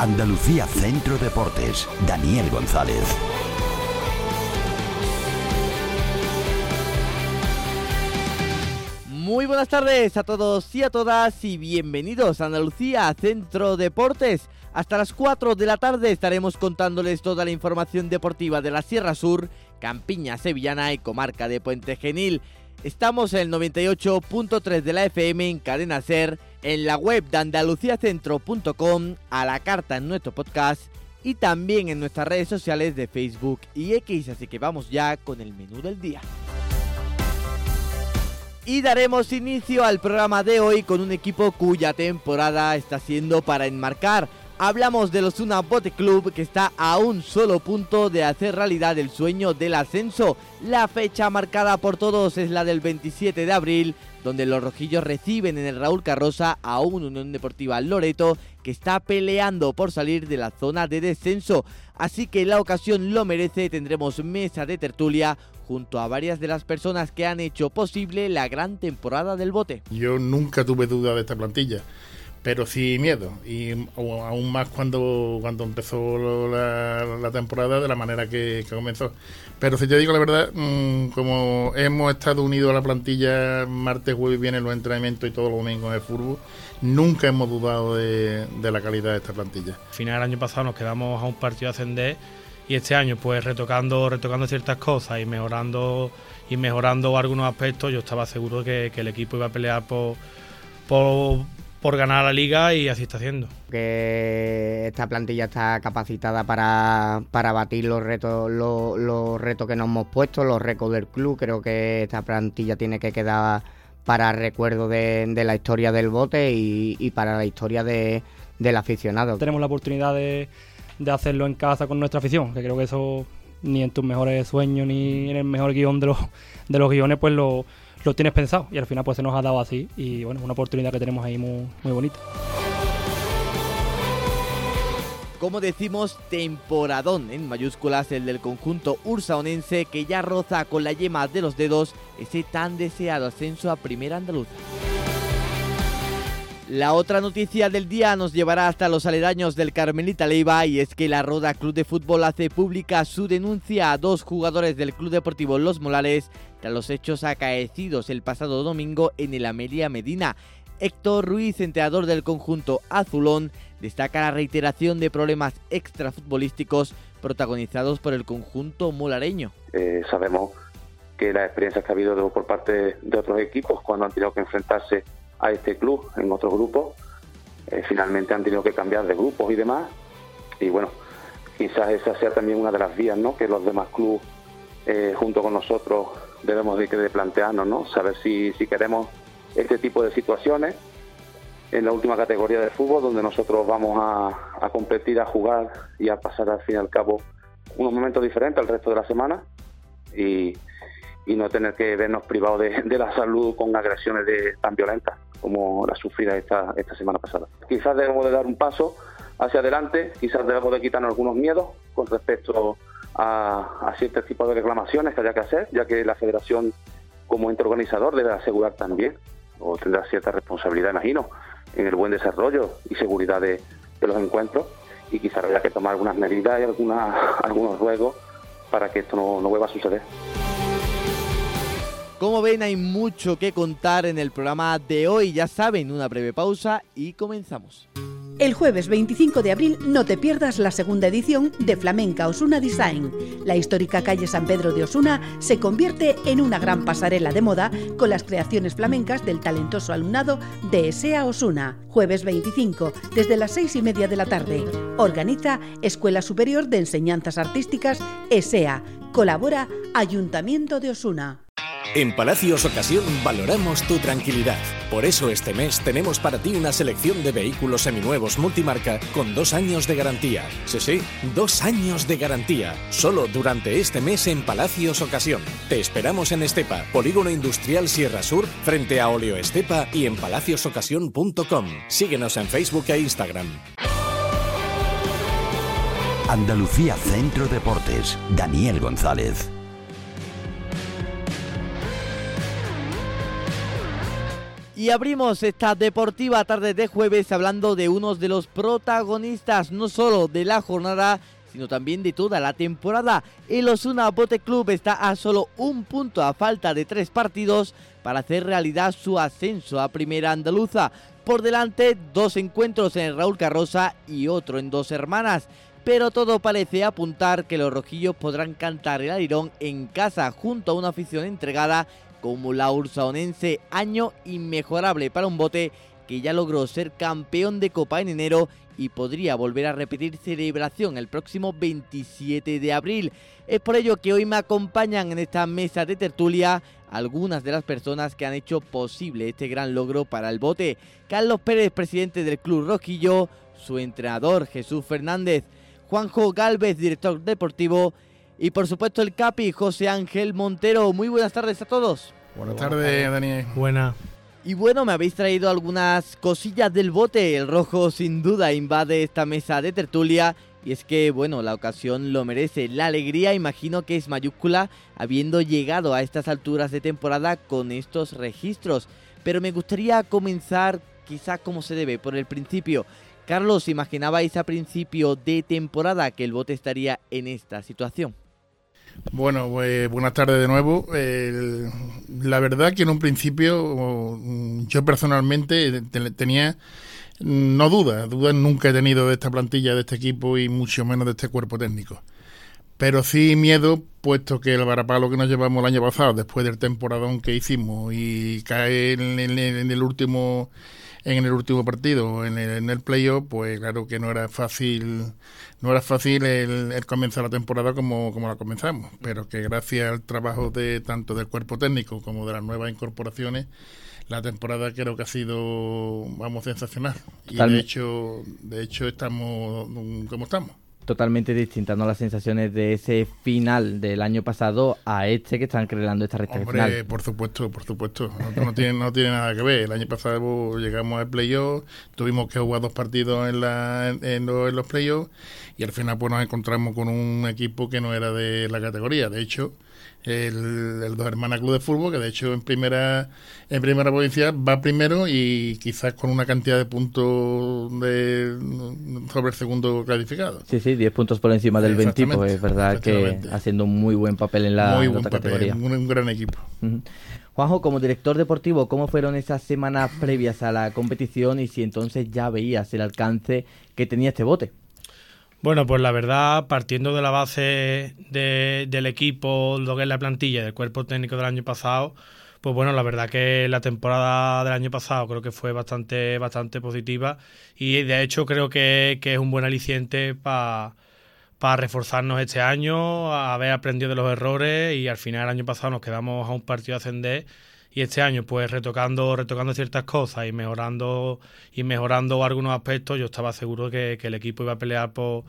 Andalucía Centro Deportes, Daniel González. Muy buenas tardes a todos y a todas y bienvenidos a Andalucía Centro Deportes. Hasta las 4 de la tarde estaremos contándoles toda la información deportiva de la Sierra Sur, Campiña Sevillana y comarca de Puente Genil. Estamos en el 98.3 de la FM en Cadena Ser, en la web de andaluciacentro.com, a la carta en nuestro podcast y también en nuestras redes sociales de Facebook y X. Así que vamos ya con el menú del día. Y daremos inicio al programa de hoy con un equipo cuya temporada está siendo para enmarcar. Hablamos del Osuna Bote Club, que está a un solo punto de hacer realidad el sueño del ascenso. La fecha marcada por todos es la del 27 de abril, donde los rojillos reciben en el Raúl Carrosa a un Unión Deportiva Loreto que está peleando por salir de la zona de descenso. Así que la ocasión lo merece, tendremos mesa de tertulia junto a varias de las personas que han hecho posible la gran temporada del Bote. Yo nunca tuve duda de esta plantilla, pero sí miedo, y aún más cuando empezó la temporada, de la manera que comenzó. Pero si te digo la verdad, como hemos estado unidos a la plantilla martes, jueves y viernes los entrenamientos y todos los domingos en el fútbol, nunca hemos dudado de la calidad de esta plantilla. Al final del año pasado nos quedamos a un partido de ascender, y este año pues retocando ciertas cosas y mejorando algunos aspectos, yo estaba seguro que el equipo iba a pelear por ganar la liga, y así está haciendo. Que esta plantilla está capacitada para batir los retos que nos hemos puesto, los récords del club. Creo que esta plantilla tiene que quedar para recuerdo de la historia del Bote y para la historia del aficionado. Tenemos la oportunidad de hacerlo en casa con nuestra afición, que creo que eso ni en tus mejores sueños ni en el mejor guión de los guiones pues lo tienes pensado, y al final pues se nos ha dado así, y bueno, una oportunidad que tenemos ahí muy, muy bonita. Como decimos, temporadón en mayúsculas el del conjunto ursaonense, que ya roza con la yema de los dedos ese tan deseado ascenso a Primera Andaluza. La otra noticia del día nos llevará hasta los aledaños del Carmelita Leiva, y es que la Roda Club de Fútbol hace pública su denuncia a dos jugadores del Club Deportivo Los Molares tras los hechos acaecidos el pasado domingo en el Amelia Medina. Héctor Ruiz, entrenador del conjunto azulón, destaca la reiteración de problemas extrafutbolísticos protagonizados por el conjunto molareño. Sabemos que las experiencias que ha habido por parte de otros equipos cuando han tenido que enfrentarse a este club en otros grupos, finalmente han tenido que cambiar de grupos y demás, y bueno, quizás esa sea también una de las vías, ¿no?, que los demás clubes junto con nosotros debemos de plantearnos, ¿no?, saber si queremos este tipo de situaciones en la última categoría del fútbol, donde nosotros vamos a competir, a jugar y a pasar al fin y al cabo unos momentos diferentes al resto de la semana, y no tener que vernos privados de la salud con agresiones tan violentas como las sufridas esta semana pasada. Quizás debemos de dar un paso hacia adelante, quizás debemos de quitarnos algunos miedos con respecto a ciertos tipos de reclamaciones que haya que hacer, ya que la federación como ente organizador debe asegurar también, o tendrá cierta responsabilidad, imagino, en el buen desarrollo y seguridad de los encuentros, y quizás haya que tomar algunas medidas y algunos ruegos para que esto no vuelva a suceder. Como ven, hay mucho que contar en el programa de hoy. Ya saben, una breve pausa y comenzamos. El jueves 25 de abril no te pierdas la segunda edición de Flamenca Osuna Design. La histórica calle San Pedro de Osuna se convierte en una gran pasarela de moda con las creaciones flamencas del talentoso alumnado de ESEA Osuna. Jueves 25, desde las 6:30 de la tarde. Organiza Escuela Superior de Enseñanzas Artísticas ESEA. Colabora Ayuntamiento de Osuna. En Palacios Ocasión valoramos tu tranquilidad. Por eso este mes tenemos para ti una selección de vehículos seminuevos multimarca con 2 años de garantía. Sí, 2 años de garantía. Solo durante este mes en Palacios Ocasión. Te esperamos en Estepa, Polígono Industrial Sierra Sur, frente a Oleo Estepa, y en palaciosocasión.com. Síguenos en Facebook e Instagram. Andalucía Centro Deportes, Daniel González. Y abrimos esta deportiva tarde de jueves hablando de unos de los protagonistas, no solo de la jornada, sino también de toda la temporada. El Osuna Bote Club está a solo un punto a falta de 3 partidos para hacer realidad su ascenso a Primera Andaluza. Por delante, 2 encuentros en el Raúl Carrosa y otro en Dos Hermanas. Pero todo parece apuntar que los rojillos podrán cantar el alirón en casa junto a una afición entregada como la ursaonense, año inmejorable para un Bote que ya logró ser campeón de Copa en enero y podría volver a repetir celebración el próximo 27 de abril. Es por ello que hoy me acompañan en esta mesa de tertulia algunas de las personas que han hecho posible este gran logro para el Bote. Carlos Pérez, presidente del Club Rojillo, su entrenador Jesús Fernández, Juanjo Gálvez, director deportivo, y por supuesto el Capi, José Ángel Montero. Muy buenas tardes a todos. Buenas tardes, Daniel. Buenas. Y bueno, me habéis traído algunas cosillas del Bote. El rojo sin duda invade esta mesa de tertulia. Y es que, bueno, la ocasión lo merece. La alegría imagino que es mayúscula habiendo llegado a estas alturas de temporada con estos registros. Pero me gustaría comenzar quizá como se debe, por el principio. Carlos, ¿imaginabais a principio de temporada que el Bote estaría en esta situación? Bueno, pues buenas tardes de nuevo. La verdad que en un principio yo personalmente tenía, no dudas nunca he tenido de esta plantilla, de este equipo y mucho menos de este cuerpo técnico. Pero sí miedo, puesto que el varapalo que nos llevamos el año pasado, después del temporadón que hicimos y caer en el último partido, en el playoff, pues claro que no era fácil el comenzar la temporada como la comenzamos, pero que gracias al trabajo de tanto del cuerpo técnico como de las nuevas incorporaciones, la temporada creo que ha sido, sensacional. Y de hecho estamos como estamos. Totalmente distintas, ¿no? Las sensaciones de ese final del año pasado a este que están creando esta recta final. Hombre, por supuesto. No tiene nada que ver. El año pasado llegamos al playoff, tuvimos que jugar 2 partidos en los playoffs y al final pues nos encontramos con un equipo que no era de la categoría. De hecho, el Dos Hermanas Club de Fútbol, que de hecho en primera provincia va primero y quizás con una cantidad de puntos sobre el segundo clasificado. Sí, 10 puntos por encima del 20, pues es verdad que haciendo un muy buen papel en la otra categoría. Un gran equipo. Uh-huh. Juanjo, como director deportivo, ¿cómo fueron esas semanas previas a la competición y si entonces ya veías el alcance que tenía este Bote? Bueno, pues la verdad, partiendo de la base del equipo, lo que es la plantilla, del cuerpo técnico del año pasado, pues bueno, la verdad que la temporada del año pasado creo que fue bastante positiva y de hecho creo que es un buen aliciente para reforzarnos este año, a haber aprendido de los errores y al final el año pasado nos quedamos a un partido de ascender. Y este año, pues retocando ciertas cosas y mejorando algunos aspectos, yo estaba seguro que el equipo iba a pelear por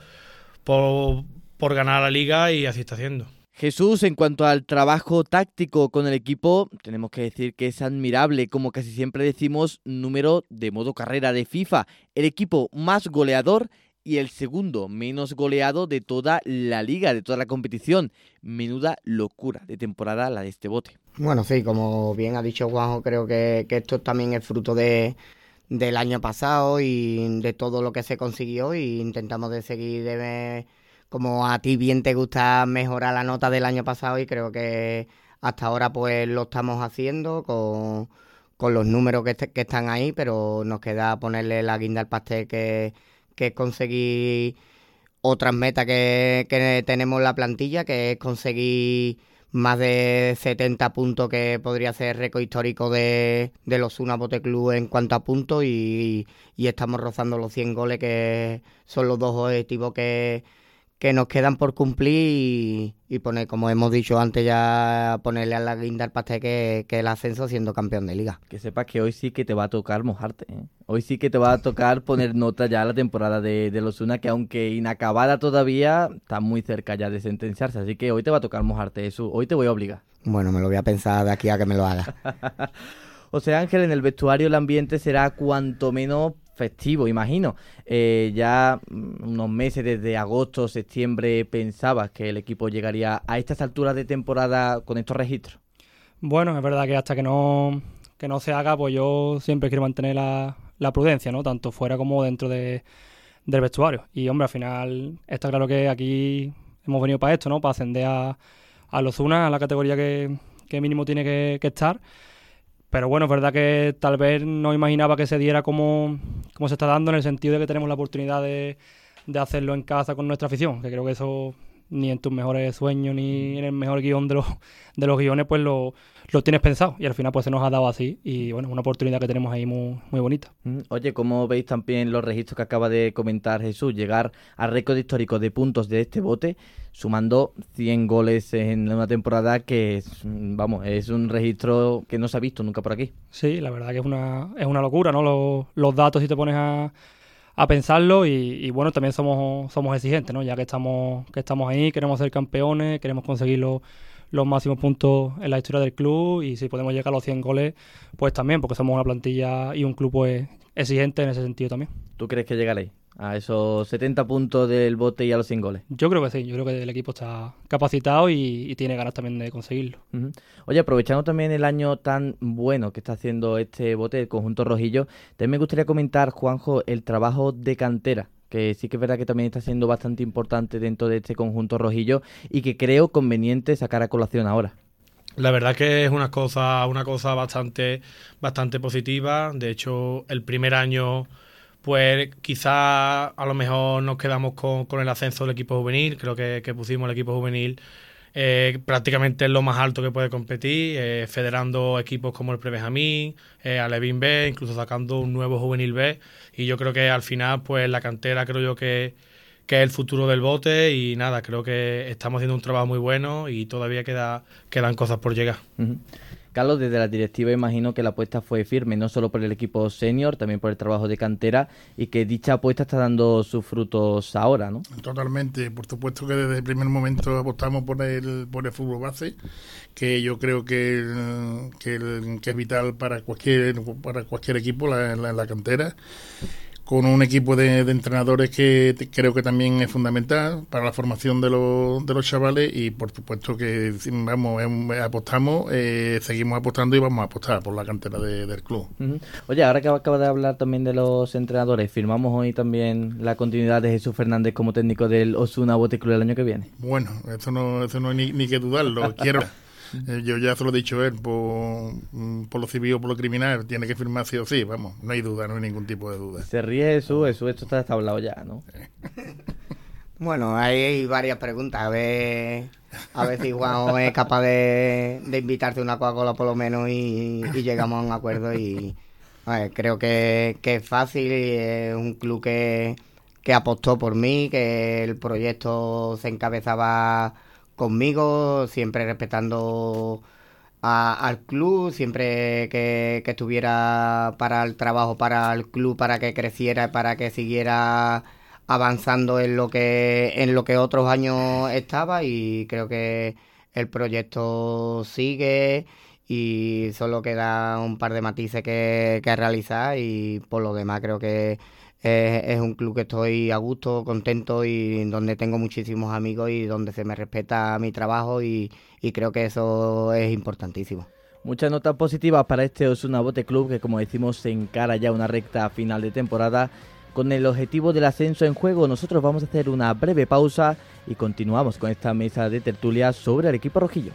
ganar la liga y así está haciendo. Jesús, en cuanto al trabajo táctico con el equipo, tenemos que decir que es admirable, como casi siempre decimos, número de modo carrera de FIFA. El equipo más goleador y el segundo menos goleado de toda la liga, de toda la competición. Menuda locura de temporada la de este Bote. Bueno, sí, como bien ha dicho Juanjo, creo que esto también es fruto del año pasado y de todo lo que se consiguió y intentamos de seguir, como a ti bien te gusta mejorar la nota del año pasado y creo que hasta ahora pues lo estamos haciendo con los números que están ahí, pero nos queda ponerle la guinda al pastel que es conseguir otras metas que tenemos en la plantilla, que es conseguir más de 70 puntos, que podría ser récord histórico de los Osuna Bote Club en cuanto a puntos y estamos rozando los 100 goles, que son los 2 objetivos que nos quedan por cumplir y poner, como hemos dicho antes, ya ponerle a la guinda al pastel que el ascenso siendo campeón de liga. Que sepas que hoy sí que te va a tocar mojarte, ¿eh? Hoy sí que te va a tocar poner nota ya a la temporada de los Osuna, que aunque inacabada todavía, está muy cerca ya de sentenciarse, así que hoy te va a tocar mojarte eso, hoy te voy a obligar. Bueno, me lo voy a pensar de aquí a que me lo haga. O sea, Ángel, en el vestuario el ambiente será cuanto menos festivo, imagino. Ya unos meses, desde agosto, septiembre, ¿pensabas que el equipo llegaría a estas alturas de temporada con estos registros? Bueno, es verdad que hasta que no no se haga, pues yo siempre quiero mantener la prudencia, ¿no? Tanto fuera como dentro del vestuario. Y, hombre, al final está claro que aquí hemos venido para esto, ¿no? Para ascender al Osuna, a la categoría que mínimo tiene que estar. Pero bueno, es verdad que tal vez no imaginaba que se diera como se está dando, en el sentido de que tenemos la oportunidad de hacerlo en casa con nuestra afición, que creo que eso ni en tus mejores sueños ni en el mejor guión de los guiones pues lo tienes pensado, y al final pues se nos ha dado así, y bueno, una oportunidad que tenemos ahí muy, muy bonita. Oye, ¿cómo veis también los registros que acaba de comentar Jesús? Llegar al récord histórico de puntos de este bote, sumando 100 goles en una temporada que es un registro que no se ha visto nunca por aquí. Sí, la verdad que es una locura, ¿no? Los datos, si te pones a pensarlo, y bueno, también somos exigentes, ¿no? Ya que estamos ahí, queremos ser campeones, queremos conseguir los máximos puntos en la historia del club, y si podemos llegar a los 100 goles, pues también, porque somos una plantilla y un club pues exigente en ese sentido también. ¿Tú crees que llegaréis a esos 70 puntos del bote y a los 100 goles? Yo creo que sí, yo creo que el equipo está capacitado y tiene ganas también de conseguirlo. Uh-huh. Oye, aprovechando también el año tan bueno que está haciendo este bote, el conjunto rojillo, también me gustaría comentar, Juanjo, el trabajo de cantera, que sí que es verdad que también está siendo bastante importante dentro de este conjunto rojillo y que creo conveniente sacar a colación ahora. La verdad que es una cosa bastante positiva. De hecho, el primer año, pues quizá a lo mejor nos quedamos con el ascenso del equipo juvenil. Creo que pusimos el equipo juvenil prácticamente en lo más alto que puede competir, federando equipos como el Prebenjamín, Alevín B, incluso sacando un nuevo juvenil B, y yo creo que al final pues la cantera creo yo que es el futuro del bote, y nada, creo que estamos haciendo un trabajo muy bueno y todavía quedan cosas por llegar. Uh-huh. Carlos, desde la directiva imagino que la apuesta fue firme, no solo por el equipo senior, también por el trabajo de cantera, y que dicha apuesta está dando sus frutos ahora, ¿no? Totalmente, por supuesto que desde el primer momento apostamos por el fútbol base, que yo creo que es vital para cualquier equipo, la cantera, con un equipo de entrenadores que creo que también es fundamental para la formación de los chavales, y por supuesto que apostamos, seguimos apostando y vamos a apostar por la cantera del club. Uh-huh. Oye, ahora que acabas de hablar también de los entrenadores, ¿firmamos hoy también la continuidad de Jesús Fernández como técnico del Osuna Bote Club el año que viene? Bueno, eso no hay ni que dudarlo. Quiero... Yo ya se lo he dicho él, por lo civil o por lo criminal, tiene que firmar sí o sí, vamos, no hay duda, no hay ningún tipo de duda. Se ríe Jesús, esto está hablado ya, ¿no? Bueno, hay varias preguntas, a ver si Juan es capaz de invitarte una Coca-Cola por lo menos y llegamos a un acuerdo, y a ver, creo que es fácil, es un club que apostó por mí, que el proyecto se encabezaba conmigo, siempre respetando al club, siempre que estuviera para el trabajo, para el club, para que creciera, para que siguiera avanzando en lo que otros años estaba, y creo que el proyecto sigue y solo queda un par de matices que realizar, y por lo demás creo que es un club que estoy a gusto, contento, y donde tengo muchísimos amigos y donde se me respeta mi trabajo, y creo que eso es importantísimo. Muchas notas positivas para este Osuna Bote Club, que como decimos se encara ya una recta final de temporada con el objetivo del ascenso en juego. Nosotros vamos a hacer una breve pausa y continuamos con esta mesa de tertulia sobre el equipo rojillo.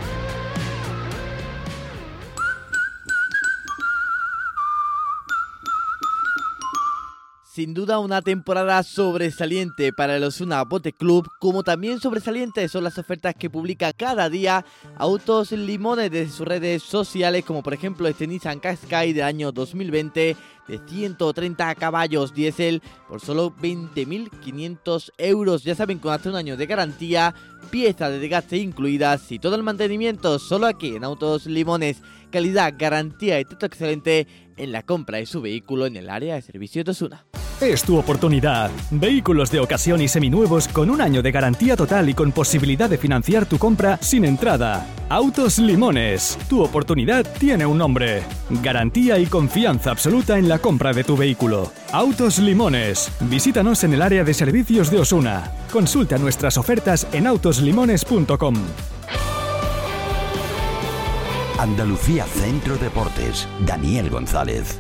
Sin duda una temporada sobresaliente para el Osuna Bote Club, como también sobresalientes son las ofertas que publica cada día Autos Limones desde sus redes sociales, como por ejemplo este Nissan Qashqai del año 2020 de 130 caballos diésel por solo 20.500 euros. Ya saben, con hasta un año de garantía, piezas de desgaste incluidas y todo el mantenimiento solo aquí en Autos Limones. Calidad, garantía y trato excelente en la compra de su vehículo en el área de servicio de Osuna. Es tu oportunidad. Vehículos de ocasión y seminuevos con un año de garantía total y con posibilidad de financiar tu compra sin entrada. Autos Limones. Tu oportunidad tiene un nombre. Garantía y confianza absoluta en la compra de tu vehículo. Autos Limones. Visítanos en el área de servicios de Osuna. Consulta nuestras ofertas en autoslimones.com. Andalucía Centro Deportes, Daniel González.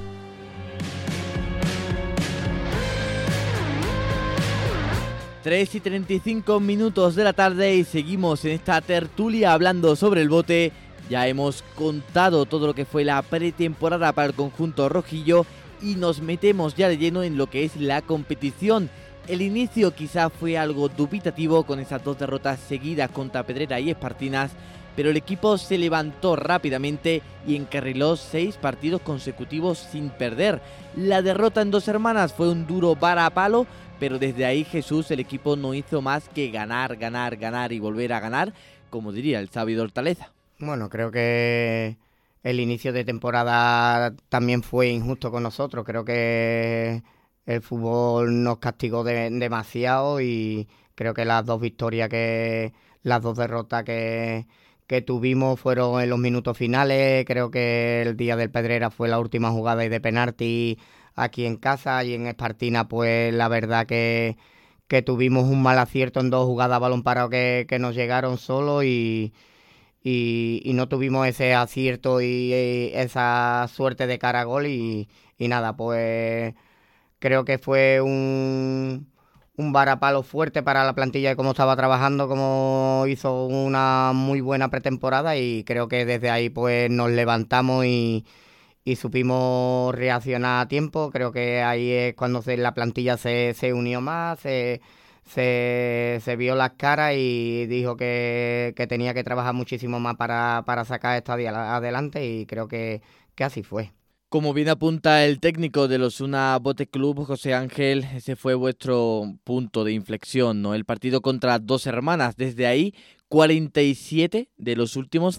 Tres y 35 minutos de la tarde y seguimos en esta tertulia hablando sobre el bote. Ya hemos contado todo lo que fue la pretemporada para el conjunto rojillo y nos metemos ya de lleno en lo que es la competición. El inicio quizá fue algo dubitativo con esas 2 derrotas seguidas contra Pedrera y Espartinas, pero el equipo se levantó rápidamente y encarriló 6 partidos consecutivos sin perder. La derrota en Dos Hermanas fue un duro varapalo, pero desde ahí Jesús, el equipo no hizo más que ganar y volver a ganar, como diría el sabio de Hortaleza. Bueno, creo que el inicio de temporada también fue injusto con nosotros. Creo que el fútbol nos castigó demasiado y creo que las 2 victorias, las 2 derrotas que tuvimos fueron en los minutos finales. Creo que el día del Pedrera fue la última jugada y de penalti aquí en casa, y en Espartina pues la verdad que tuvimos un mal acierto en 2 jugadas a balón parado que nos llegaron solo y no tuvimos ese acierto y esa suerte de cara a gol y nada, pues creo que fue un varapalo fuerte para la plantilla de cómo estaba trabajando, cómo hizo una muy buena pretemporada, y creo que desde ahí pues nos levantamos y supimos reaccionar a tiempo. Creo que ahí es cuando la plantilla se unió más, se vio las caras y dijo que tenía que trabajar muchísimo más para sacar esto adelante, y creo que así fue. Como bien apunta el técnico del Osuna Bote Club, José Ángel, ese fue vuestro punto de inflexión, ¿no? El partido contra Dos Hermanas. Desde ahí, 47 de los últimos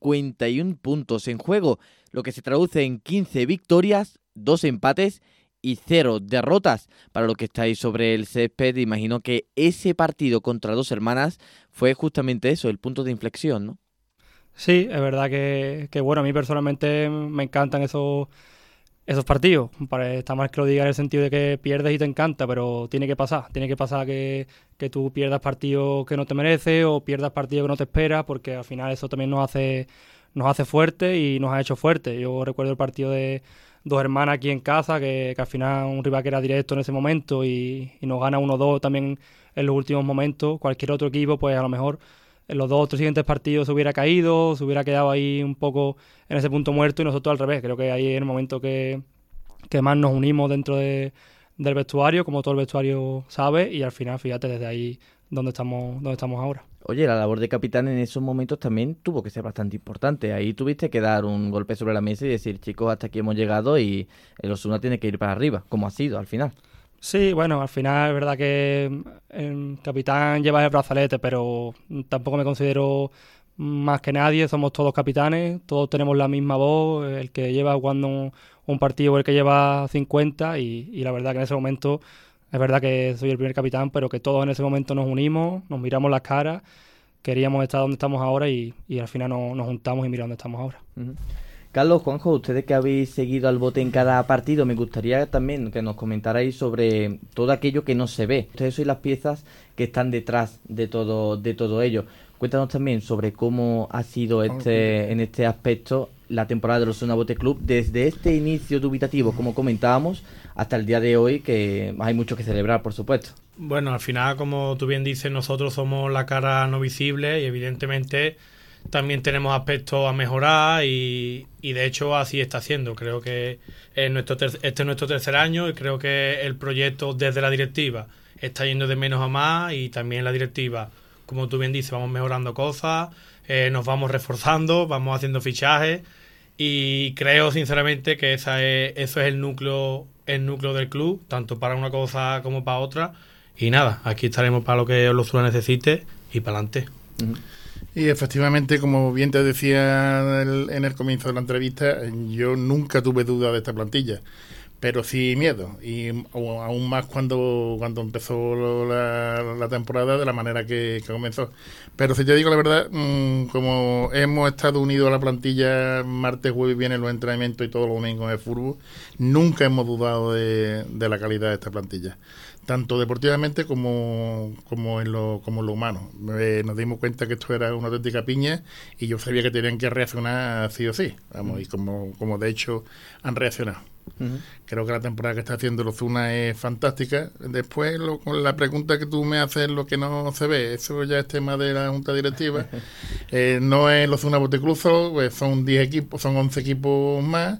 51 puntos en juego, lo que se traduce en 15 victorias, 2 empates y 0 derrotas. Para lo que estáis sobre el césped, imagino que ese partido contra Dos Hermanas fue justamente eso, el punto de inflexión, ¿no? Sí, es verdad que bueno, a mí personalmente me encantan esos partidos. Está mal que lo diga en el sentido de que pierdes y te encanta, pero tiene que pasar que tú pierdas partidos que no te mereces o pierdas partidos que no te esperas, porque al final eso también nos hace fuertes y nos ha hecho fuertes. Yo recuerdo el partido de Dos Hermanas aquí en casa, que al final un rival que era directo en ese momento y nos gana 1-2 también en los últimos momentos. Cualquier otro equipo, pues a lo mejor en los 2 o 3 siguientes partidos se hubiera caído, se hubiera quedado ahí un poco en ese punto muerto, y nosotros al revés. Creo que ahí es el momento que más nos unimos dentro del vestuario, como todo el vestuario sabe, y al final, fíjate, desde ahí donde estamos ahora. Oye, la labor de capitán en esos momentos también tuvo que ser bastante importante. Ahí tuviste que dar un golpe sobre la mesa y decir, chicos, hasta aquí hemos llegado y el Osuna tiene que ir para arriba, como ha sido al final. Sí, bueno, al final es verdad que el capitán lleva el brazalete, pero tampoco me considero más que nadie. Somos todos capitanes, todos tenemos la misma voz, el que lleva jugando un partido o el que lleva 50, y la verdad que en ese momento es verdad que soy el primer capitán, pero que todos en ese momento nos unimos, nos miramos las caras, queríamos estar donde estamos ahora y al final nos juntamos y mira dónde estamos ahora. Uh-huh. Carlos, Juanjo, ustedes que habéis seguido al bote en cada partido, me gustaría también que nos comentarais sobre todo aquello que no se ve. Ustedes sois las piezas que están detrás de todo ello. Cuéntanos también sobre cómo ha sido en este aspecto la temporada del Osuna Bote Club, desde este inicio dubitativo, como comentábamos, hasta el día de hoy, que hay mucho que celebrar, por supuesto. Bueno, al final, como tú bien dices, nosotros somos la cara no visible y evidentemente también tenemos aspectos a mejorar y de hecho así está haciendo. Creo que este es nuestro tercer año y creo que el proyecto desde la directiva está yendo de menos a más, y también la directiva, como tú bien dices, vamos mejorando cosas, nos vamos reforzando, vamos haciendo fichajes, y creo sinceramente que eso es el núcleo del club, tanto para una cosa como para otra. Y nada, aquí estaremos para lo que Osuna necesite y para adelante. Uh-huh. Y efectivamente, como bien te decía en el comienzo de la entrevista, yo nunca tuve duda de esta plantilla, pero sí miedo, y aún más cuando empezó la temporada, de la manera que comenzó. Pero si te digo la verdad, como hemos estado unidos a la plantilla martes, jueves y viernes en los entrenamientos y todos los domingos en el fútbol, nunca hemos dudado de la calidad de esta plantilla. tanto deportivamente como en lo humano. Nos dimos cuenta que esto era una auténtica piña y yo sabía que tenían que reaccionar sí o sí, vamos, y como de hecho han reaccionado. Creo que la temporada que está haciendo el Osuna es fantástica. Después, con la pregunta que tú me haces, lo que no se ve, eso ya es tema de la Junta Directiva. No es el Osuna Bote Club, pues son 10 equipos, son 11 equipos más.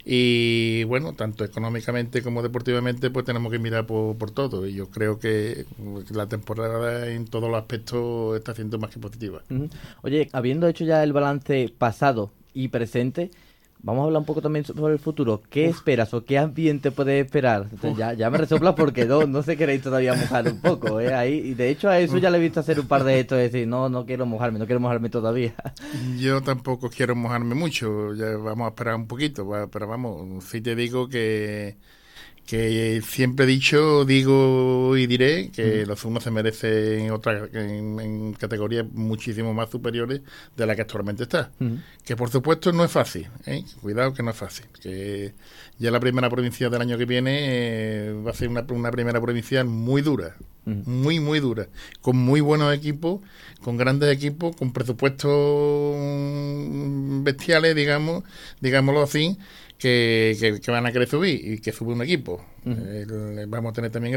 Y bueno, tanto económicamente como deportivamente, pues tenemos que mirar por todo. Y yo creo que la temporada en todos los aspectos está siendo más que positiva. Oye, habiendo hecho ya el balance pasado y presente, vamos a hablar un poco también sobre el futuro. ¿Qué esperas o qué ambiente puedes esperar? Ya me resoplas porque no sé queréis todavía mojar un poco, ahí, y de hecho a eso ya le he visto hacer un par de gestos, de decir, no quiero mojarme todavía. Yo tampoco quiero mojarme mucho, ya vamos a esperar un poquito, pero vamos, sí te digo que siempre he dicho, digo y diré que los Osuna se merecen en categorías muchísimo más superiores de la que actualmente está. Que por supuesto no es fácil, cuidado que no es fácil. Que ya la primera provincia del año que viene va a ser una primera provincial muy dura, muy dura, con muy buenos equipos, con grandes equipos, con presupuestos bestiales, digámoslo así, que van a querer subir y que sube un equipo. Vamos a tener también el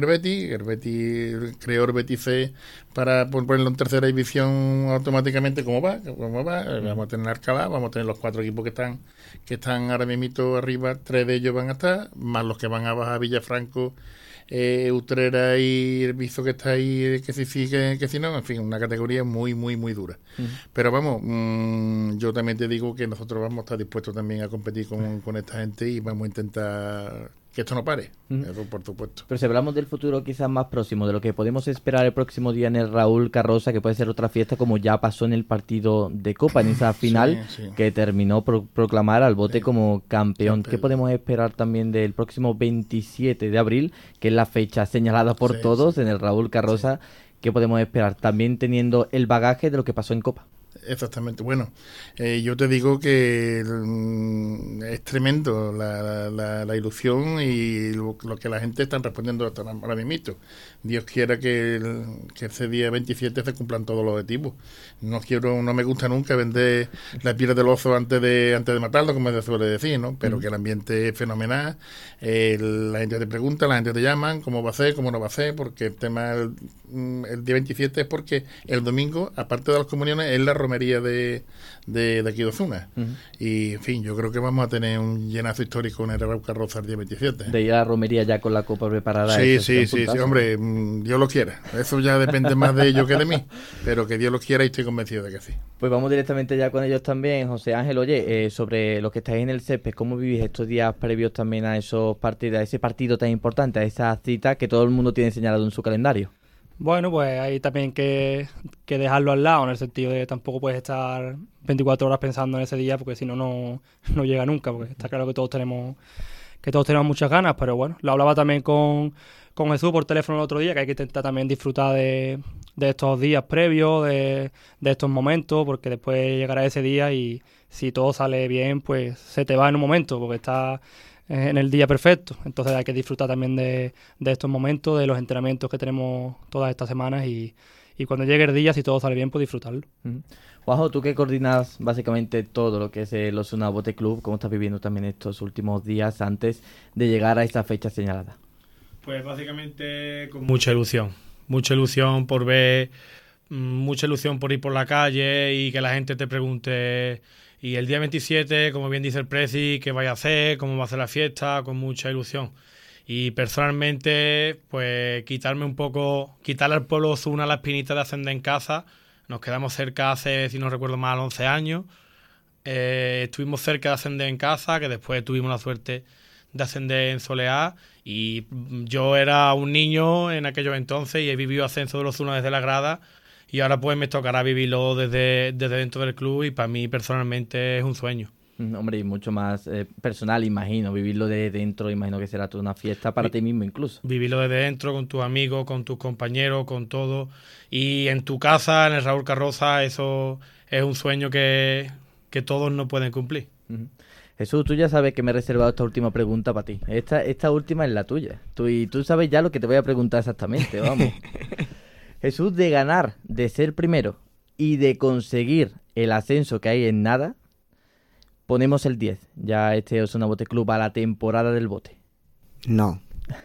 Betis creó el Betis C para ponerlo en tercera división automáticamente como va. Vamos a tener Alcalá, vamos a tener los 4 equipos que están ahora mismo arriba, 3 de ellos van a estar, más los que van a bajar Villafranco, Utrera y el Vizo que está ahí, que si no, en fin, una categoría muy dura. Pero vamos, yo también te digo que nosotros vamos a estar dispuestos también a competir con esta gente y vamos a intentar que esto no pare, eso por supuesto. Pero si hablamos del futuro quizás más próximo, de lo que podemos esperar el próximo día en el Raúl Carroza, que puede ser otra fiesta como ya pasó en el partido de Copa, en esa final que terminó proclamar al Bote como campeón. ¿Qué podemos esperar también del próximo 27 de abril, que es la fecha señalada por todos en el Raúl Carroza? ¿Qué podemos esperar? También teniendo el bagaje de lo que pasó en Copa. Exactamente. Bueno, yo te digo que es tremendo la ilusión y lo que la gente está respondiendo hasta ahora mismo. Dios quiera que ese día 27 se cumplan todos los objetivos. No me gusta nunca vender la piel del oso antes de matarlo, como se suele decir, ¿no? Pero que el ambiente es fenomenal. La gente te pregunta, la gente te llama, cómo va a ser, cómo no va a ser, porque el tema el día 27 es porque el domingo, aparte de las comuniones, es la romería de aquí de Osuna. Y en fin, yo creo que vamos a tener un llenazo histórico en el Raúl Carroza el día 27. De ir a la romería ya con la copa preparada. Sí, hombre, Dios lo quiera. Eso ya depende más de ellos que de mí, pero que Dios lo quiera y estoy convencido de que sí. Pues vamos directamente ya con ellos también. José Ángel, oye, sobre los que estáis en el césped, ¿cómo vivís estos días previos también a esos partidos, a ese partido tan importante, a esa cita que todo el mundo tiene señalado en su calendario? Bueno, pues hay también que dejarlo al lado, en el sentido de tampoco puedes estar 24 horas pensando en ese día, porque si no llega nunca, porque está claro que todos tenemos muchas ganas, pero bueno, lo hablaba también con Jesús por teléfono el otro día, que hay que intentar también disfrutar de estos días previos, de estos momentos, porque después llegará ese día y si todo sale bien, pues se te va en un momento, porque está en el día perfecto. Entonces hay que disfrutar también de estos momentos, de los entrenamientos que tenemos todas estas semanas y cuando llegue el día, si todo sale bien, pues disfrutarlo. Juanjo, tú que coordinas básicamente todo lo que es el Osuna Bote Club, ¿cómo estás viviendo también estos últimos días antes de llegar a esa fecha señalada? Pues básicamente con mucha ilusión por ver, mucha ilusión por ir por la calle y que la gente te pregunte. Y el día 27, como bien dice el Prezi, qué vaya a hacer, cómo va a ser la fiesta, con mucha ilusión. Y personalmente, pues quitarle al pueblo Osuna la espinita de ascender en casa. Nos quedamos cerca hace, si no recuerdo mal, 11 años. Estuvimos cerca de ascender en casa, que después tuvimos la suerte de ascender en Soleá. Y yo era un niño en aquellos entonces y he vivido ascenso de los Osuna desde la grada. Y ahora pues me tocará vivirlo desde dentro del club y para mí personalmente es un sueño. Hombre, y mucho más personal, imagino. Vivirlo de dentro, imagino que será toda una fiesta para ti mismo incluso. Vivirlo desde dentro, con tus amigos, con tus compañeros, con todo. Y en tu casa, en el Raúl Carroza, eso es un sueño que todos no pueden cumplir. Jesús, tú ya sabes que me he reservado esta última pregunta para ti. Esta última es la tuya. Tú sabes ya lo que te voy a preguntar exactamente, vamos. Jesús, de ganar, de ser primero y de conseguir el ascenso que hay en nada, ponemos el 10. Ya este Osuna Bote Club a la temporada del bote. No.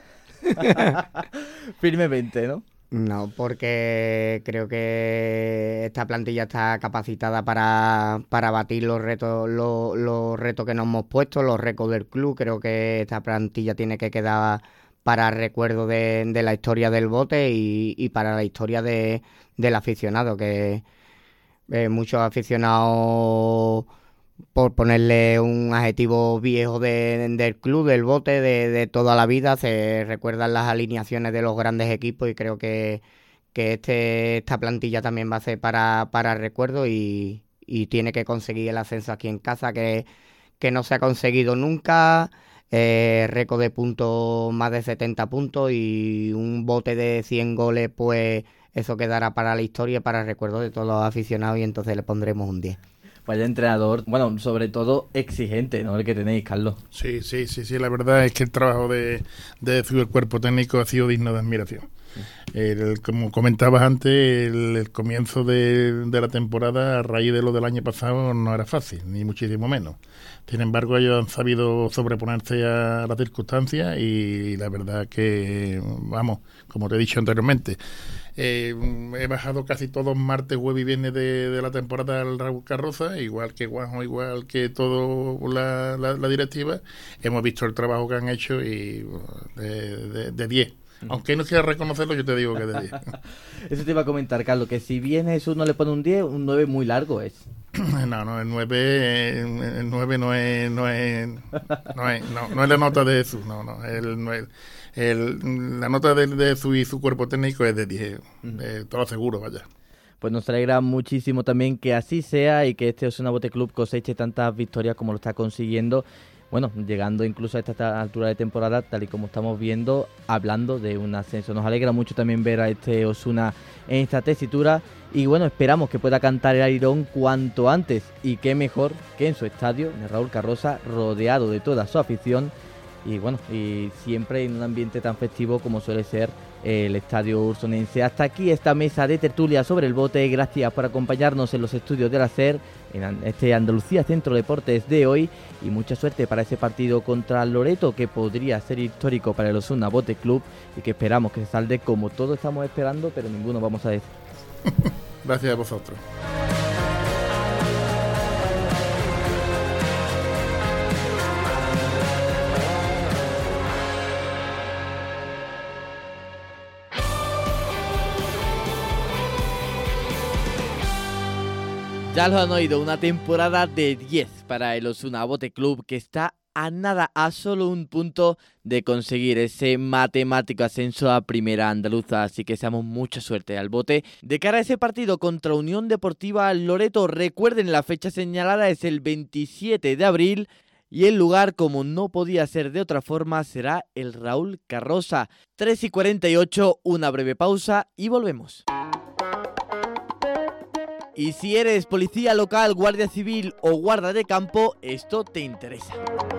Firmemente, ¿no? No, porque creo que esta plantilla está capacitada para batir los retos que nos hemos puesto, los récords del club. Creo que esta plantilla tiene que quedar para recuerdo de la historia del bote y para la historia del aficionado, que muchos aficionados, por ponerle un adjetivo viejo del club, del bote, de toda la vida, se recuerdan las alineaciones de los grandes equipos, y creo que esta plantilla también va a ser para recuerdo y tiene que conseguir el ascenso aquí en casa, que no se ha conseguido nunca. Récord de puntos, más de 70 puntos, y un bote de 100 goles, pues eso quedará para la historia, para el recuerdo de todos los aficionados, y entonces le pondremos un 10. Vaya entrenador, bueno, sobre todo exigente, ¿no? El que tenéis, Carlos. Sí, la verdad es que el trabajo de su cuerpo técnico ha sido digno de admiración. Como comentabas antes, el comienzo de la temporada, a raíz de lo del año pasado, no era fácil, ni muchísimo menos. Sin embargo, ellos han sabido sobreponerse a las circunstancias, y la verdad que, vamos, como te he dicho anteriormente, he bajado casi todos martes, jueves y viernes de la temporada al Raúl Carroza, igual que Juanjo, igual que toda la directiva. Hemos visto el trabajo que han hecho, y de 10. Aunque no quiera reconocerlo, yo te digo que de 10. Eso te iba a comentar, Carlos, que si bien Jesús no le pone un 10, un 9 muy largo es. No, el 9 no es la nota de Jesús, la nota de Jesús y su cuerpo técnico es de 10, todo seguro, vaya. Pues nos alegra muchísimo también que así sea, y que este Osuna Bote Club coseche tantas victorias como lo está consiguiendo. Bueno, llegando incluso a esta altura de temporada, tal y como estamos viendo, hablando de un ascenso. Nos alegra mucho también ver a este Osuna en esta tesitura, y bueno, esperamos que pueda cantar el airón cuanto antes, y qué mejor que en su estadio, en el Raúl Carroza, rodeado de toda su afición, y bueno, y siempre en un ambiente tan festivo como suele ser el estadio ursonense. Hasta aquí esta mesa de tertulia sobre el bote. Gracias por acompañarnos en los estudios del ACER, en este Andalucía Centro Deportes de hoy, y mucha suerte para ese partido contra Loreto, que podría ser histórico para el Osuna Bote Club, y que esperamos que se salde como todos estamos esperando, pero ninguno vamos a decir. Gracias a vosotros. Ya lo han oído, una temporada de 10 para el Osuna Bote Club, que está a nada, a solo un punto de conseguir ese matemático ascenso a Primera Andaluza. Así que seamos mucha suerte al bote de cara a ese partido contra Unión Deportiva Loreto. Recuerden, la fecha señalada es el 27 de abril y el lugar, como no podía ser de otra forma, será el Raúl Carroza. 3:48, una breve pausa y volvemos. Y si eres policía local, guardia civil o guarda de campo, esto te interesa.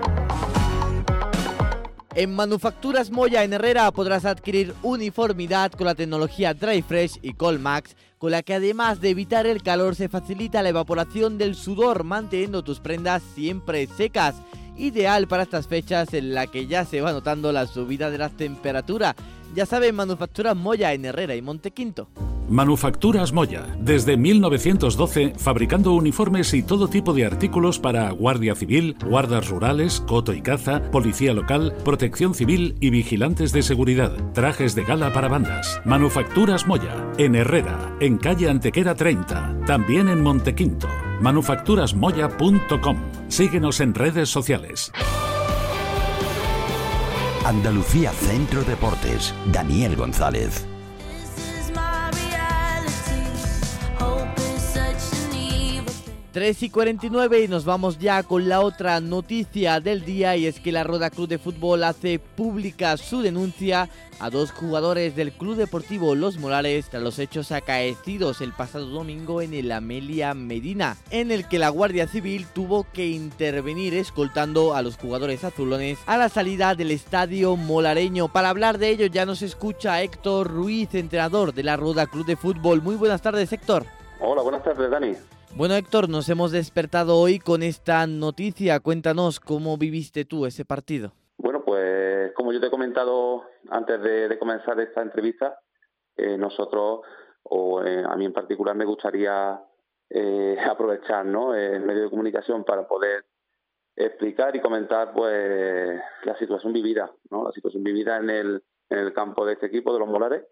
En Manufacturas Moya en Herrera podrás adquirir uniformidad con la tecnología Dry Fresh y Colmax, con la que además de evitar el calor se facilita la evaporación del sudor, manteniendo tus prendas siempre secas. Ideal para estas fechas en la que ya se va notando la subida de las temperaturas. Ya saben, Manufacturas Moya en Herrera y Montequinto. Manufacturas Moya, desde 1912, fabricando uniformes y todo tipo de artículos para Guardia Civil, guardas rurales, coto y caza, policía local, protección civil y vigilantes de seguridad. Trajes de gala para bandas. Manufacturas Moya, en Herrera, en calle Antequera 30, también en Montequinto. manufacturasmoya.com. Síguenos en redes sociales. Andalucía Centro Deportes, Daniel González. 3:49 y nos vamos ya con la otra noticia del día, y es que la Roda Club de Fútbol hace pública su denuncia a 2 jugadores del Club Deportivo Los Molares tras los hechos acaecidos el pasado domingo en el Amelia Medina, en el que la Guardia Civil tuvo que intervenir escoltando a los jugadores azulones a la salida del estadio molareño. Para hablar de ello ya nos escucha Héctor Ruiz, entrenador de la Roda Club de Fútbol. Muy buenas tardes, Héctor. Hola, buenas tardes, Dani. Bueno, Héctor, nos hemos despertado hoy con esta noticia. Cuéntanos cómo viviste tú ese partido. Bueno, pues como yo te he comentado antes de comenzar esta entrevista, nosotros, a mí en particular, me gustaría aprovechar, ¿no?, el medio de comunicación para poder explicar y comentar pues la situación vivida, ¿no?, la situación vivida en el campo de este equipo de los Molares,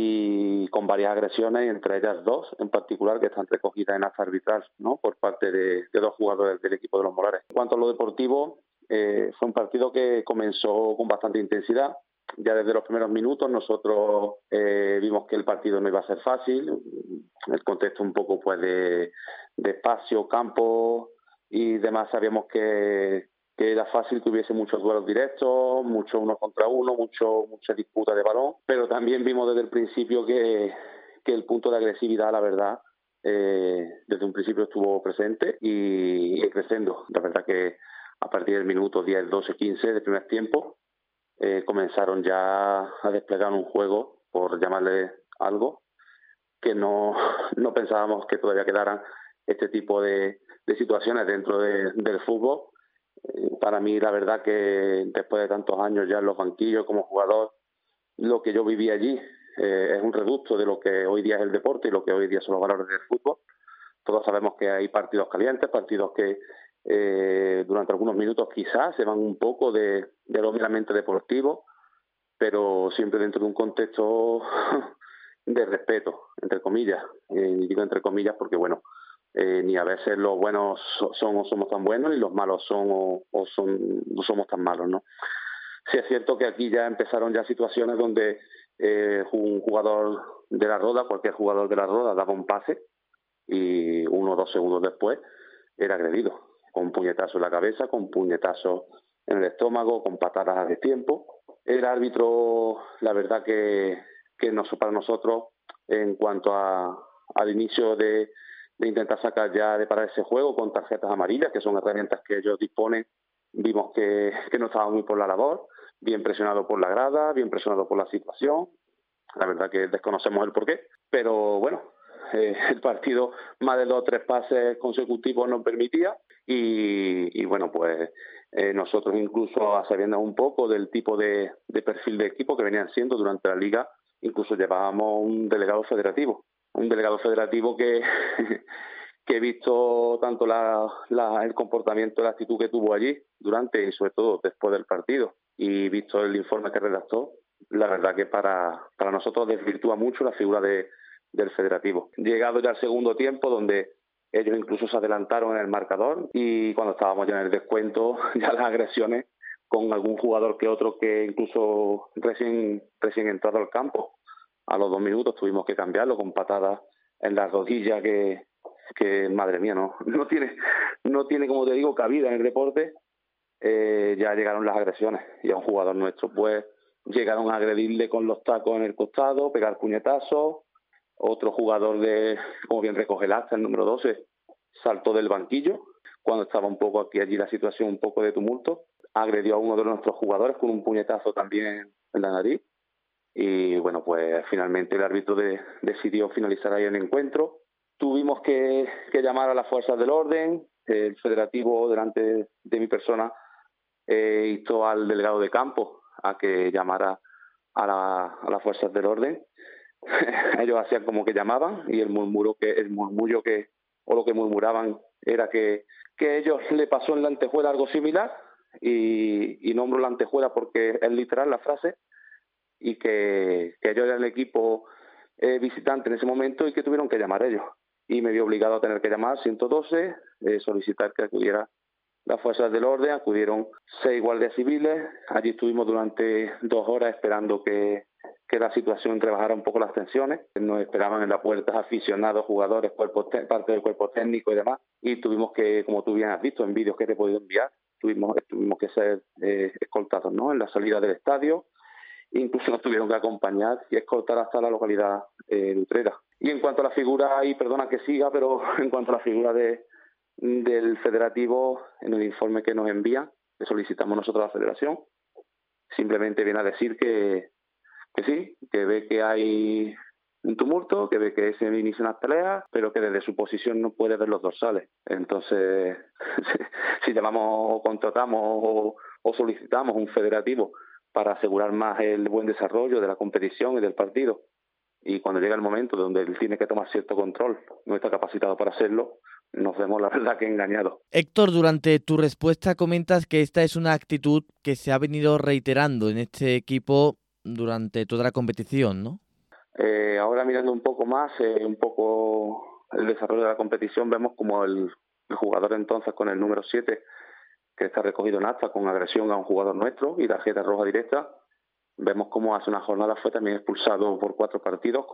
y con varias agresiones, entre ellas 2 en particular que están recogidas en acta arbitral, ¿no?, por parte de 2 jugadores del equipo de los Molares. En cuanto a lo deportivo, fue un partido que comenzó con bastante intensidad. Ya desde los primeros minutos nosotros vimos que el partido no iba a ser fácil. El contexto un poco pues de espacio, campo y demás, sabíamos que era fácil que hubiese muchos duelos directos, mucho 1 contra 1, mucha disputa de balón, pero también vimos desde el principio que el punto de agresividad, la verdad, desde un principio estuvo presente y creciendo. La verdad que a partir del minuto 10, 12, 15 del primer tiempo comenzaron ya a desplegar un juego, por llamarle algo, que no pensábamos que todavía quedaran este tipo de situaciones dentro del fútbol. Para mí, la verdad que después de tantos años ya en los banquillos como jugador, lo que yo viví allí es un reducto de lo que hoy día es el deporte y lo que hoy día son los valores del fútbol. Todos sabemos que hay partidos calientes, partidos que durante algunos minutos quizás se van un poco de lo meramente deportivo, pero siempre dentro de un contexto de respeto, entre comillas. Y digo entre comillas porque, bueno, ni a veces los buenos somos tan buenos, ni los malos no somos tan malos, ¿no? Sí es cierto que aquí ya empezaron ya situaciones donde un jugador de la Roda, cualquier jugador de la Roda, daba un pase y 1 o 2 segundos después era agredido, con un puñetazo en la cabeza, con puñetazo en el estómago, con patadas a destiempo. El árbitro, la verdad que para nosotros, en cuanto al inicio de intentar sacar ya de parar ese juego con tarjetas amarillas, que son herramientas que ellos disponen, vimos que no estaban muy por la labor, bien presionado por la grada, bien presionado por la situación. La verdad que desconocemos el porqué, pero bueno, el partido más de 2 o 3 pases consecutivos nos permitía y bueno, pues nosotros, incluso a sabiendas un poco del tipo de perfil de equipo que venían siendo durante la liga, incluso llevábamos un delegado federativo que he visto tanto el comportamiento, la actitud que tuvo allí durante y sobre todo después del partido, y visto el informe que redactó, la verdad que para nosotros desvirtúa mucho la figura del federativo. Llegado ya al segundo tiempo, donde ellos incluso se adelantaron en el marcador, y cuando estábamos ya en el descuento, ya las agresiones con algún jugador que otro que incluso recién entrado al campo, a los 2 minutos tuvimos que cambiarlo con patadas en las rodillas que madre mía, no tiene, como te digo, cabida en el deporte. Ya llegaron las agresiones y a un jugador nuestro pues llegaron a agredirle con los tacos en el costado, pegar puñetazos. Otro jugador como bien recoge el acta, el número 12, saltó del banquillo cuando estaba un poco allí la situación un poco de tumulto, agredió a uno de nuestros jugadores con un puñetazo también en la nariz. Y bueno, pues finalmente el árbitro decidió finalizar ahí el encuentro. Tuvimos que llamar a las fuerzas del orden. El federativo, delante de mi persona, instó al delegado de campo a que llamara a las fuerzas del orden. Ellos hacían como que llamaban, y lo que murmuraban era que ellos le pasó en la Antejuela algo similar, y nombro la Antejuela porque es literal la frase, y que ellos eran el equipo visitante en ese momento y que tuvieron que llamar ellos. Y me vi obligado a tener que llamar 112, solicitar que acudiera las fuerzas del orden. Acudieron 6 guardias civiles. Allí estuvimos durante 2 horas esperando que que la situación rebajara un poco las tensiones. Nos esperaban en la puerta aficionados, jugadores, parte del cuerpo técnico y demás. Y tuvimos que, como tú bien has visto en vídeos que te he podido enviar, tuvimos que ser escoltados, ¿no?, en la salida del estadio. Incluso nos tuvieron que acompañar y escoltar hasta la localidad de Utrera. Y en cuanto a la figura, y perdona que siga, pero en cuanto a la figura del federativo, en el informe que nos envían, que solicitamos nosotros a la federación, simplemente viene a decir que sí, que ve que hay un tumulto, que ve que se inician las peleas, pero que desde su posición no puede ver los dorsales. Entonces, si llamamos o contratamos o solicitamos un federativo para asegurar más el buen desarrollo de la competición y del partido, y cuando llega el momento donde él tiene que tomar cierto control, no está capacitado para hacerlo, nos vemos la verdad que engañados. Héctor, durante tu respuesta comentas que esta es una actitud que se ha venido reiterando en este equipo durante toda la competición, ¿no? Ahora mirando un poco más, un poco el desarrollo de la competición, vemos como el jugador entonces con el número 7, que está recogido en acta con agresión a un jugador nuestro y tarjeta roja directa, vemos como hace una jornada fue también expulsado por 4 partidos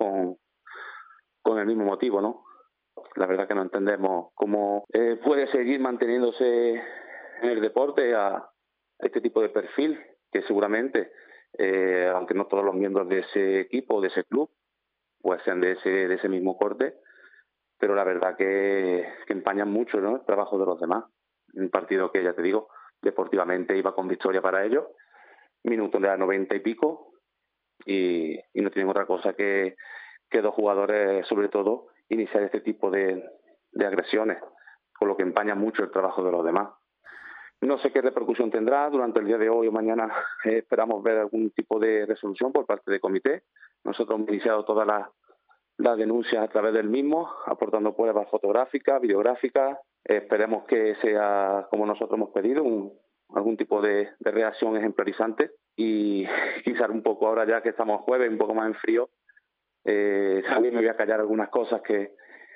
con el mismo motivo, ¿no? La verdad que no entendemos cómo puede seguir manteniéndose en el deporte a este tipo de perfil, que seguramente, aunque no todos los miembros de ese equipo, de ese club, pues sean de ese mismo corte, pero la verdad que empañan mucho, ¿no?, el trabajo de los demás. Un partido que, ya te digo, deportivamente iba con victoria para ellos, minutos de 90 y pico, y no tienen otra cosa que 2 jugadores, sobre todo, iniciar este tipo de agresiones, con lo que empaña mucho el trabajo de los demás. No sé qué repercusión tendrá durante el día de hoy o mañana. Esperamos ver algún tipo de resolución por parte del comité. Nosotros hemos iniciado todas las denuncias a través del mismo, aportando pruebas fotográficas, videográficas. Esperemos que sea como nosotros hemos pedido, algún tipo de reacción ejemplarizante, y quizás un poco ahora, ya que estamos jueves, un poco más en frío, también me voy a callar algunas cosas que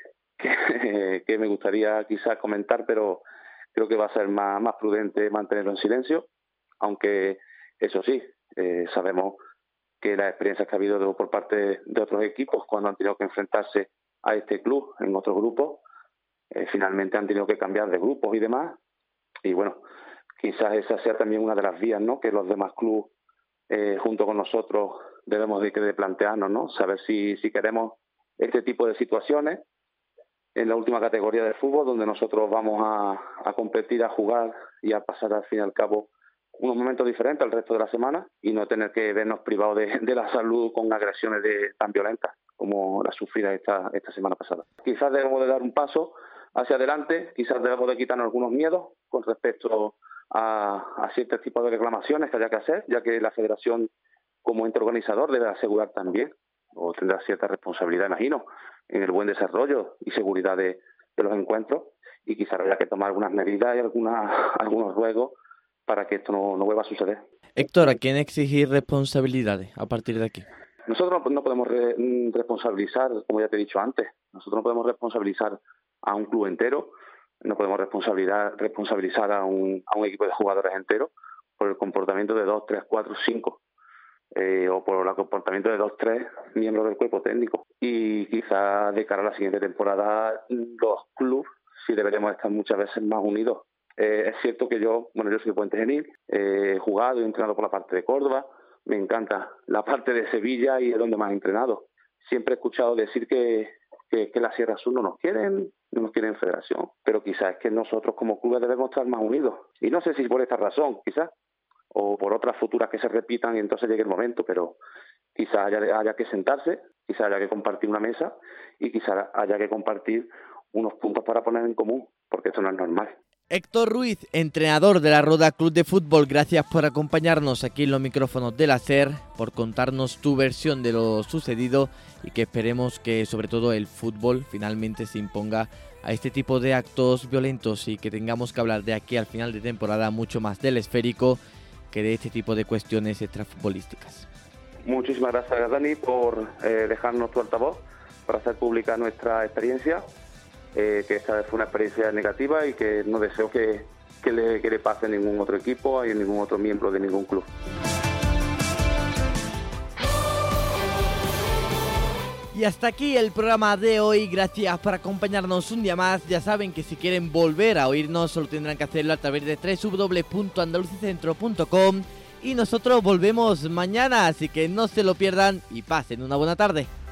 me gustaría quizás comentar, pero creo que va a ser más prudente mantenerlo en silencio, aunque eso sí, sabemos que las experiencias que ha habido por parte de otros equipos cuando han tenido que enfrentarse a este club en otros grupos, finalmente han tenido que cambiar de grupos y demás, y bueno, quizás esa sea también una de las vías, ¿no?, que los demás clubes junto con nosotros debemos de plantearnos, ¿no?, saber si queremos este tipo de situaciones en la última categoría del fútbol, donde nosotros vamos a competir, a jugar y a pasar al fin y al cabo unos momentos diferentes al resto de la semana, y no tener que vernos privados de la salud con agresiones tan violentas como las sufridas esta semana pasada. Quizás debemos de dar un paso hacia adelante, quizás debemos de quitarnos algunos miedos con respecto a ciertos tipos de reclamaciones que haya que hacer, ya que la federación como ente organizador debe asegurar también, o tendrá cierta responsabilidad, imagino, en el buen desarrollo y seguridad de los encuentros, y quizás haya que tomar algunas medidas y algunos ruegos para que esto no vuelva a suceder. Héctor, ¿a quién exigir responsabilidades a partir de aquí? Nosotros no podemos responsabilizar, como ya te he dicho antes, nosotros no podemos responsabilizar a un club entero, no podemos responsabilizar a un equipo de jugadores entero por el comportamiento de 2, 3, 4, 5, o por el comportamiento de 2, 3 miembros del cuerpo técnico. Y quizás de cara a la siguiente temporada los clubes sí deberemos estar muchas veces más unidos. Es cierto que yo soy de Puente Genil, he jugado y he entrenado por la parte de Córdoba, me encanta la parte de Sevilla y es donde más he entrenado. Siempre he escuchado decir que la Sierra Sur no nos quieren en federación, pero quizás es que nosotros como clubes debemos estar más unidos. Y no sé si por esta razón, quizás, o por otras futuras que se repitan y entonces llegue el momento, pero quizás haya que sentarse, quizás haya que compartir una mesa y quizás haya que compartir unos puntos para poner en común, porque esto no es normal. Héctor Ruiz, entrenador de la Roda Club de Fútbol, gracias por acompañarnos aquí en los micrófonos de la SER, por contarnos tu versión de lo sucedido y que esperemos que sobre todo el fútbol finalmente se imponga a este tipo de actos violentos y que tengamos que hablar de aquí al final de temporada mucho más del esférico que de este tipo de cuestiones extrafutbolísticas. Muchísimas gracias, Dani, por dejarnos tu altavoz para hacer pública nuestra experiencia. Que esta vez fue una experiencia negativa y que no deseo que le pase a ningún otro equipo y a ningún otro miembro de ningún club. Y hasta aquí el programa de hoy, gracias por acompañarnos un día más. Ya saben que si quieren volver a oírnos solo tendrán que hacerlo a través de www.andalucicentro.com y nosotros volvemos mañana, así que no se lo pierdan y pasen una buena tarde.